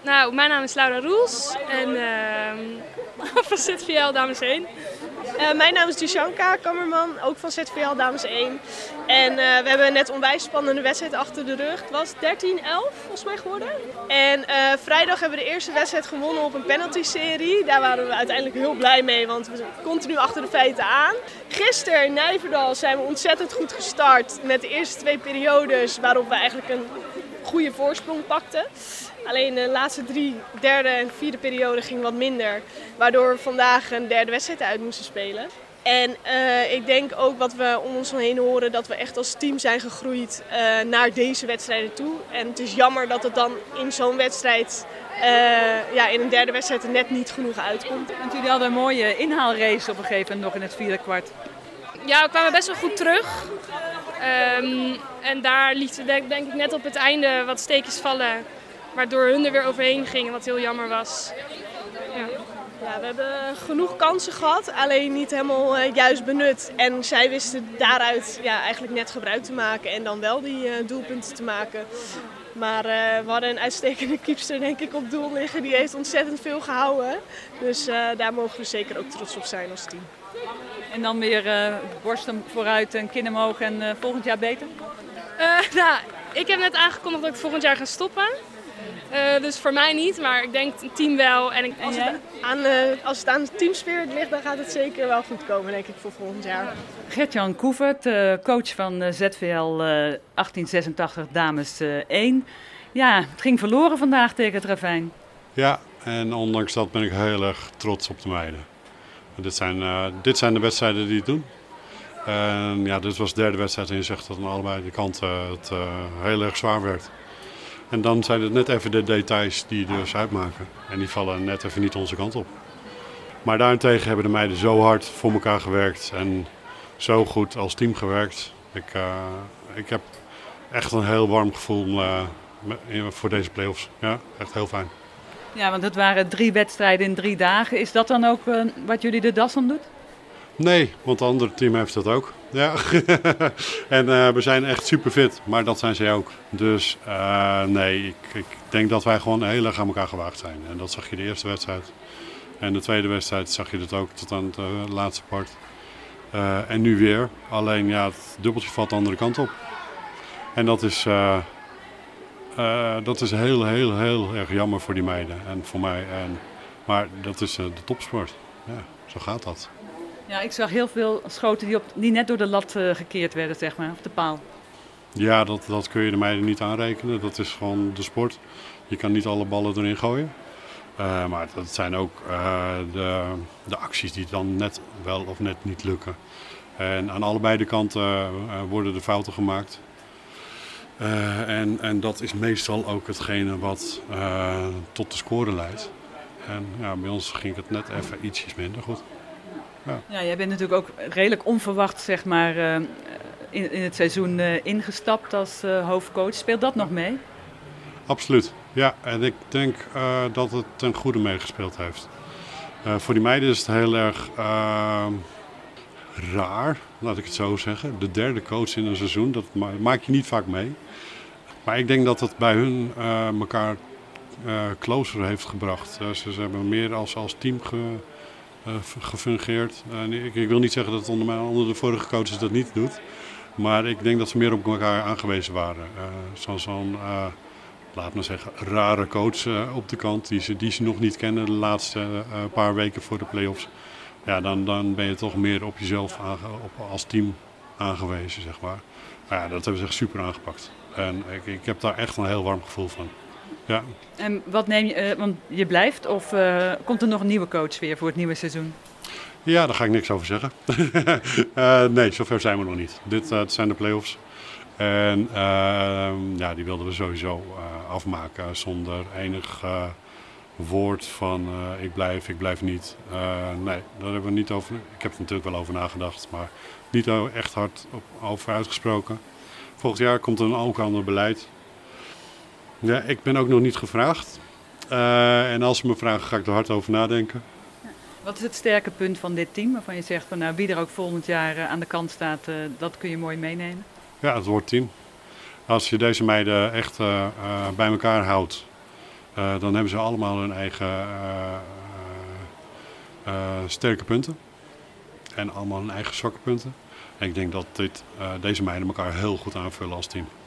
Nou, mijn naam is Laura Roels en van ZVL Dames 1. Mijn naam is Dushanka Kammerman, ook van ZVL Dames 1. En we hebben net een onwijs spannende wedstrijd achter de rug. Het was 13-11 volgens mij geworden. En vrijdag hebben we de eerste wedstrijd gewonnen op een penalty-serie. Daar waren we uiteindelijk heel blij mee, want we zijn continu achter de feiten aan. Gisteren in Nijverdal zijn we ontzettend goed gestart met de eerste 2 periodes waarop we eigenlijk een goede voorsprong pakten. Alleen de laatste 3, derde en vierde periode ging wat minder. Waardoor we vandaag een derde wedstrijd uit moesten spelen. En ik denk ook wat we om ons heen horen dat we echt als team zijn gegroeid naar deze wedstrijden toe. En het is jammer dat het dan in zo'n wedstrijd, in een derde wedstrijd er net niet genoeg uitkomt. Want jullie hadden een mooie inhaalrace op een gegeven moment nog in het vierde kwart. Ja, we kwamen best wel goed terug. En daar lieten we denk ik net op het einde wat steekjes vallen. Waardoor hun er weer overheen gingen, wat heel jammer was. Ja, we hebben genoeg kansen gehad, alleen niet helemaal juist benut. En zij wisten daaruit eigenlijk net gebruik te maken en dan wel die doelpunten te maken. Maar we hadden een uitstekende keepster denk ik op doel liggen. Die heeft ontzettend veel gehouden. Dus daar mogen we zeker ook trots op zijn als team. En dan weer borsten vooruit en kin omhoog en volgend jaar beter? Ik heb net aangekondigd dat ik volgend jaar ga stoppen. Dus voor mij niet, maar ik denk het team wel. En als het aan de teamspirit ligt, dan gaat het zeker wel goed komen, denk ik, voor volgend jaar. Gert-Jan Koevert, coach van ZVL 1886 Dames 1. Ja, het ging verloren vandaag tegen het Ravijn. Ja, en ondanks dat ben ik heel erg trots op de meiden. Dit zijn de wedstrijden die het doen. Dit was de derde wedstrijd en je zegt dat aan allebei de kanten het heel erg zwaar werd. En dan zijn het net even de details die dus uitmaken. En die vallen net even niet onze kant op. Maar daarentegen hebben de meiden zo hard voor elkaar gewerkt en zo goed als team gewerkt. Ik heb echt een heel warm gevoel voor deze play-offs. Ja, echt heel fijn. Ja, want het waren 3 wedstrijden in 3 dagen. Is dat dan ook wat jullie de das om doet? Nee, want het andere team heeft dat ook. Ja. En we zijn echt super fit, maar dat zijn zij ook. Dus ik denk dat wij gewoon heel erg aan elkaar gewaagd zijn. En dat zag je de eerste wedstrijd. En de tweede wedstrijd zag je dat ook tot aan het laatste part. En nu weer. Alleen het dubbeltje valt de andere kant op. En dat is heel, heel, heel erg jammer voor die meiden en voor mij. Maar dat is de topsport. Ja, zo gaat dat. Ja, ik zag heel veel schoten die net door de lat gekeerd werden, zeg maar, op de paal. Ja, dat kun je de meiden niet aanrekenen. Dat is gewoon de sport. Je kan niet alle ballen erin gooien. Maar dat zijn ook de acties die dan net wel of net niet lukken. En aan allebei de kanten worden de fouten gemaakt. En dat is meestal ook hetgene wat tot de score leidt. En bij ons ging het net even ietsjes minder goed. Ja, jij bent natuurlijk ook redelijk onverwacht, zeg maar, in het seizoen ingestapt als hoofdcoach. Speelt dat nog mee? Absoluut, ja. En ik denk dat het ten goede meegespeeld heeft. Voor die meiden is het heel erg raar, laat ik het zo zeggen. De derde coach in een seizoen, dat maak je niet vaak mee. Maar ik denk dat het bij hun elkaar closer heeft gebracht. Ze hebben meer als team gefungeerd. Ik wil niet zeggen dat onder de vorige coaches dat niet doet. Maar ik denk dat ze meer op elkaar aangewezen waren. Zo'n laat maar zeggen, rare coach op de kant die ze nog niet kennen de laatste paar weken voor de play-offs. Ja, dan ben je toch meer op jezelf als team aangewezen, zeg maar. Maar ja, dat hebben ze echt super aangepakt. En ik heb daar echt een heel warm gevoel van. Ja. En wat neem je, want je blijft of komt er nog een nieuwe coach weer voor het nieuwe seizoen? Ja, daar ga ik niks over zeggen. Nee, zover zijn we nog niet. Dit zijn de play-offs. En die wilden we sowieso afmaken zonder enig woord van ik blijf niet. Nee, daar hebben we niet over. Ik heb er natuurlijk wel over nagedacht, maar niet echt hard over uitgesproken. Volgend jaar komt er ook ander beleid. Ja, ik ben ook nog niet gevraagd. En als ze me vragen, ga ik er hard over nadenken. Wat is het sterke punt van dit team? Waarvan je zegt, van, wie er ook volgend jaar aan de kant staat, dat kun je mooi meenemen? Ja, het woord team. Als je deze meiden echt bij elkaar houdt. Dan hebben ze allemaal hun eigen sterke punten. En allemaal hun eigen zwakke punten. En ik denk dat deze meiden elkaar heel goed aanvullen als team.